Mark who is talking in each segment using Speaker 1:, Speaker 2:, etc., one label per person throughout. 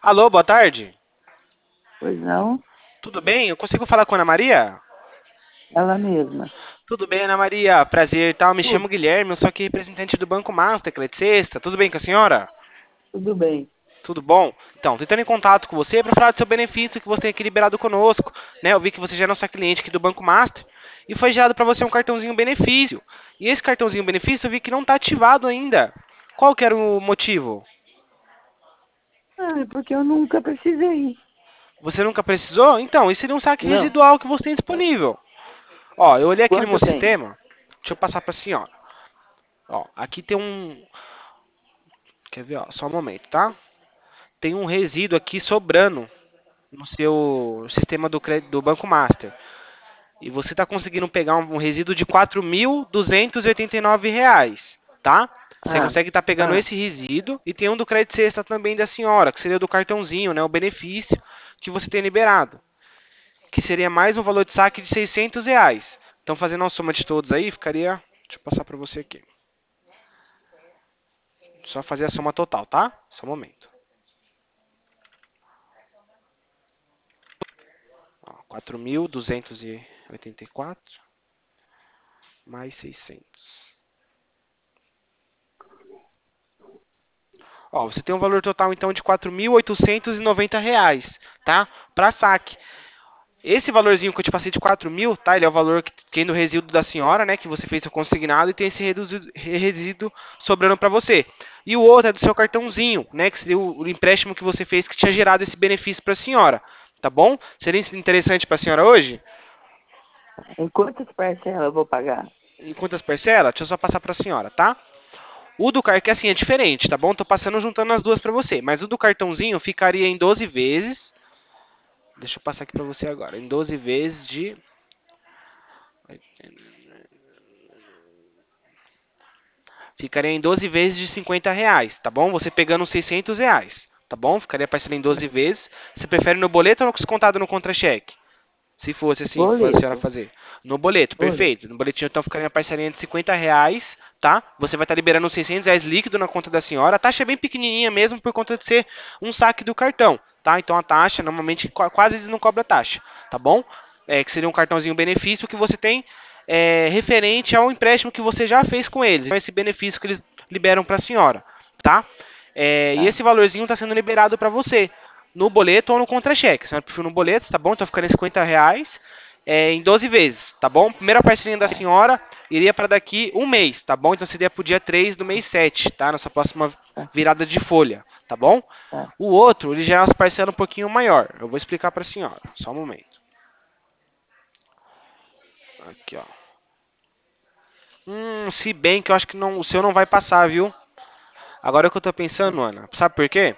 Speaker 1: Alô, boa tarde.
Speaker 2: Pois não,
Speaker 1: Tudo bem? Eu consigo falar com a Ana Maria?
Speaker 2: ela mesma.
Speaker 1: Tudo bem, Ana Maria. Prazer, tal. Me chamo
Speaker 2: Tudo,
Speaker 1: Guilherme, eu sou aqui representante do Banco Master, que é de sexta. Tudo bem com a senhora?
Speaker 2: tudo bem.
Speaker 1: Tudo bom? Então, tentando em contato com você para falar do seu benefício que você tem aqui liberado conosco, né? Eu vi que você já é nossa cliente aqui do Banco Master e foi gerado para você um cartãozinho benefício. E esse cartãozinho benefício eu vi que não está ativado ainda. Qual que era o motivo?
Speaker 2: Ah, é porque eu nunca precisei.
Speaker 1: Você nunca precisou? Então, esse seria um saque
Speaker 2: Não.
Speaker 1: residual que você tem disponível. Ó, eu olhei aqui no
Speaker 2: Quanto
Speaker 1: meu
Speaker 2: tem?
Speaker 1: sistema. Deixa eu passar para a senhora. Ó, aqui tem um. Quer ver, ó? Só um momento, tá? Tem um resíduo aqui sobrando no seu sistema do Banco Master. E você está conseguindo pegar um resíduo de R$ 4.289, tá? Você
Speaker 2: Ah,
Speaker 1: consegue estar pegando
Speaker 2: ah,
Speaker 1: esse resíduo e tem um do crédito sexta também da senhora, que seria do cartãozinho, né? O benefício que você tem liberado, que seria mais um valor de saque de R$ 600. Então, fazendo uma soma de todos aí, ficaria. Deixa eu passar para você aqui. Só fazer a soma total, tá? Só um momento. Ó, 4.284 mais 600. Ó, você tem um valor total então de R$ 4.890, tá? Para saque. Esse valorzinho que eu te passei de 4.000, tá? Ele é o valor que tem do resíduo da senhora, né? Que você fez seu consignado e tem esse resíduo sobrando para você. E o outro é do seu cartãozinho, né? Que seria o empréstimo que você fez que tinha gerado esse benefício para a senhora, tá bom? Seria interessante para a senhora hoje?
Speaker 2: em quantas parcelas eu vou pagar?
Speaker 1: Em quantas parcelas? Deixa eu só passar para a senhora, tá? O do cartão, que assim é diferente, tá bom? Tô passando juntando as duas para você. Mas o do cartãozinho ficaria em 12 vezes. Deixa eu passar aqui para você agora. Em 12 vezes de. Ficaria em 12 vezes de R$ 50, tá bom? Você pegando R$ 600, tá bom? Ficaria parcela em 12 vezes. Você prefere no boleto ou descontado no contra-cheque? Se fosse assim, para a senhora
Speaker 2: Boleto.
Speaker 1: fazer. No boleto,
Speaker 2: Boleto.
Speaker 1: perfeito. No boletinho, então, ficaria a parcelinha de R$ 50, tá? Você vai estar liberando R$ 600 líquido na conta da senhora. A taxa é bem pequenininha mesmo por conta de ser um saque do cartão, tá? Então, a taxa, normalmente, quase eles não cobram taxa, tá bom? Que seria um cartãozinho benefício que você tem referente ao empréstimo que você já fez com eles. Então, esse benefício que eles liberam para a senhora, tá? E
Speaker 2: Tá,
Speaker 1: esse valorzinho está sendo liberado para você no boleto ou no contra-cheque. A senhora prefere no boleto, tá bom? Então ficando em R$ 50 em 12 vezes, tá bom? Primeira parcelinha da
Speaker 2: tá,
Speaker 1: senhora iria para daqui um mês, tá bom? Então seria para o dia 3 do mês 7, tá? Nossa próxima
Speaker 2: tá,
Speaker 1: virada de folha, tá bom?
Speaker 2: tá.
Speaker 1: O outro, ele já é uma parcela um pouquinho maior. Eu vou explicar para a senhora, só um momento. Aqui, ó. Se bem que eu acho que não, o seu não vai passar, viu? Agora é o que eu tô pensando, Ana. Sabe por quê?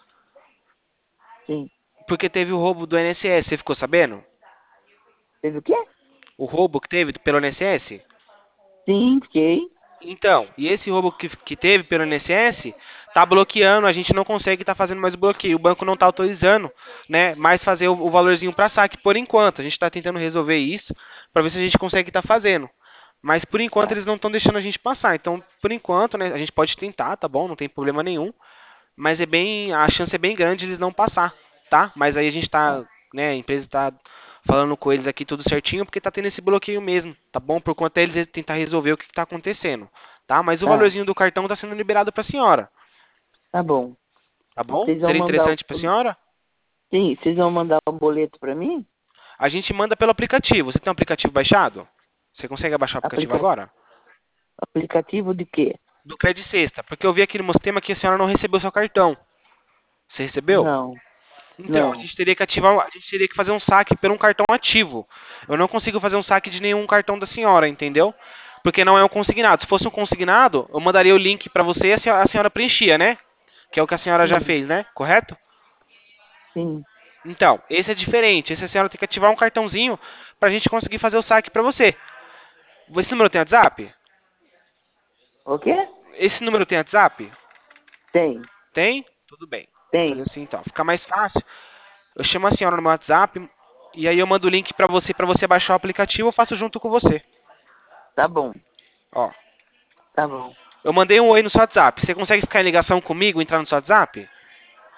Speaker 2: Sim.
Speaker 1: Porque teve o roubo do INSS, você ficou sabendo?
Speaker 2: Fez o quê?
Speaker 1: O roubo que teve pelo INSS?
Speaker 2: Sim, fiquei.
Speaker 1: Então, e esse roubo que teve pelo INSS tá bloqueando, a gente não consegue estar fazendo mais o bloqueio. O banco não está autorizando, né, mais fazer o valorzinho para saque por enquanto. A gente está tentando resolver isso para ver se a gente consegue estar fazendo. Mas por enquanto
Speaker 2: Tá,
Speaker 1: eles não estão deixando a gente passar. Então, por enquanto, né, a gente pode tentar, tá bom? Não tem problema nenhum. Mas a chance é bem grande de eles não passar, tá? Mas aí a gente
Speaker 2: tá,
Speaker 1: tá, né, a empresa tá falando com eles aqui tudo certinho, porque tá tendo esse bloqueio mesmo, tá bom? Por conta deles tentar resolver o que tá acontecendo, tá? Mas o
Speaker 2: tá.
Speaker 1: valorzinho do cartão tá sendo liberado pra senhora,
Speaker 2: Tá bom.
Speaker 1: tá bom?
Speaker 2: Vocês vão
Speaker 1: Seria
Speaker 2: mandar o.
Speaker 1: interessante pra senhora?
Speaker 2: Sim, vocês vão mandar o boleto pra mim?
Speaker 1: A gente manda pelo aplicativo. Você tem um aplicativo baixado? Você consegue baixar o aplicativo
Speaker 2: Aplica...
Speaker 1: agora?
Speaker 2: Aplicativo de quê?
Speaker 1: Do Credit Sexta, porque eu vi aqui no meu sistema que a senhora não recebeu seu cartão. Você recebeu?
Speaker 2: Não,
Speaker 1: Então, a
Speaker 2: não.
Speaker 1: gente teria que ativar, a gente teria que fazer um saque por um cartão ativo. Eu não consigo fazer um saque de nenhum cartão da senhora, entendeu? Porque não é um consignado. Se fosse um consignado, eu mandaria o link para você e a senhora preenchia, né? Que é o que a senhora já
Speaker 2: Sim,
Speaker 1: fez, né? Correto?
Speaker 2: sim.
Speaker 1: Então, esse é diferente. Esse a senhora tem que ativar um cartãozinho para a gente conseguir fazer o saque para você. Esse número tem WhatsApp?
Speaker 2: O quê?
Speaker 1: Esse número tem WhatsApp?
Speaker 2: Tem,
Speaker 1: Tem? Tudo bem. Vou fazer
Speaker 2: tem.
Speaker 1: assim então. Fica mais fácil. Eu chamo a senhora no meu WhatsApp e aí eu mando o link para você baixar o aplicativo, eu faço junto com você.
Speaker 2: Tá bom,
Speaker 1: Ó,
Speaker 2: tá bom.
Speaker 1: eu mandei um oi no seu WhatsApp. Você consegue ficar em ligação comigo, entrar no seu WhatsApp?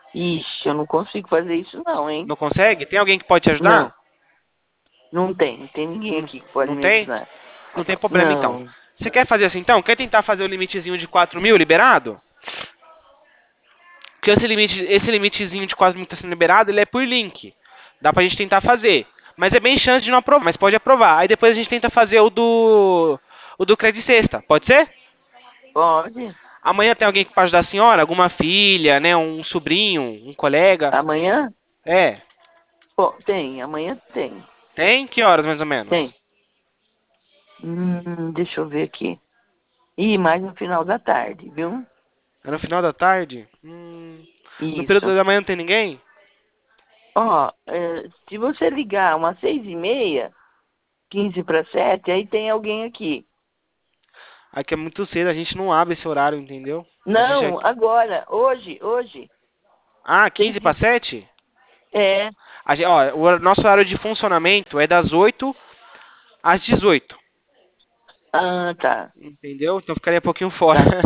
Speaker 2: Ixi, eu não consigo fazer isso não, hein?
Speaker 1: Não consegue? Tem alguém que pode te
Speaker 2: Não,
Speaker 1: ajudar?
Speaker 2: não tem. Não tem ninguém
Speaker 1: Não,
Speaker 2: aqui que pode
Speaker 1: não
Speaker 2: me
Speaker 1: tem?
Speaker 2: ajudar.
Speaker 1: Não tem problema então.
Speaker 2: Não.
Speaker 1: Você quer fazer assim então? Quer tentar fazer o limitezinho de 4.000 liberado? Porque esse limitezinho de 4.000 que está sendo liberado, ele é por link. Dá pra gente tentar fazer. Mas é bem chance de não aprovar, mas pode aprovar. Aí depois a gente tenta fazer o do Credit Sexta. Pode ser?
Speaker 2: Pode.
Speaker 1: Amanhã tem alguém que pode ajudar a senhora? Alguma filha, né? Um sobrinho, um colega?
Speaker 2: Amanhã?
Speaker 1: É.
Speaker 2: Pô, tem. Amanhã tem.
Speaker 1: Tem? Que horas mais ou
Speaker 2: Tem.
Speaker 1: menos?
Speaker 2: Deixa eu ver aqui. E mais no final da tarde, viu?
Speaker 1: É no final da tarde? No período
Speaker 2: Isso.
Speaker 1: da manhã não tem ninguém?
Speaker 2: Ó, se você ligar umas 6h30, 6:45, aí tem alguém aqui.
Speaker 1: Aqui é muito cedo, a gente não abre esse horário, entendeu? A gente
Speaker 2: Não, agora, hoje.
Speaker 1: Ah, 15
Speaker 2: seis
Speaker 1: para
Speaker 2: e...
Speaker 1: 7?
Speaker 2: É.
Speaker 1: Ó, o nosso horário de funcionamento é das 8 às 18.
Speaker 2: Ah, tá.
Speaker 1: Entendeu? Então eu ficaria um pouquinho fora.
Speaker 2: Tá.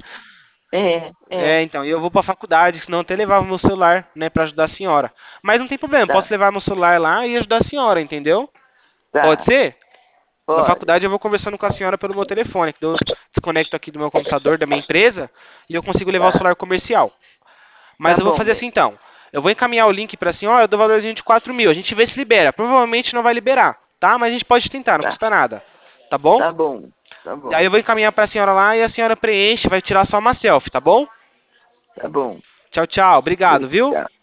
Speaker 2: É.
Speaker 1: É, então, e eu vou pra faculdade, senão eu até levava meu celular, né, pra ajudar a senhora. Mas não tem problema,
Speaker 2: Tá.
Speaker 1: posso levar meu celular lá e ajudar a senhora, entendeu? Pode
Speaker 2: Tá.
Speaker 1: ser? Na
Speaker 2: Pode.
Speaker 1: faculdade eu vou conversando com a senhora pelo meu telefone, que eu desconecto aqui do meu computador, da minha empresa, e eu consigo levar o
Speaker 2: Tá.
Speaker 1: celular comercial.
Speaker 2: Tá
Speaker 1: Mas eu vou
Speaker 2: bom,
Speaker 1: fazer assim
Speaker 2: bem.
Speaker 1: então. Eu vou encaminhar o link pra senhora, eu dou valorzinho de 4.000. A gente vê se libera. Provavelmente não vai liberar, tá? Mas a gente pode tentar, não
Speaker 2: Tá.
Speaker 1: custa nada. Tá bom?
Speaker 2: Tá bom. Tá
Speaker 1: Aí
Speaker 2: bom.
Speaker 1: eu vou encaminhar pra senhora lá e a senhora preenche, vai tirar só uma selfie, tá bom?
Speaker 2: Tá bom.
Speaker 1: Tchau, tchau. Obrigado, viu?
Speaker 2: Obrigado.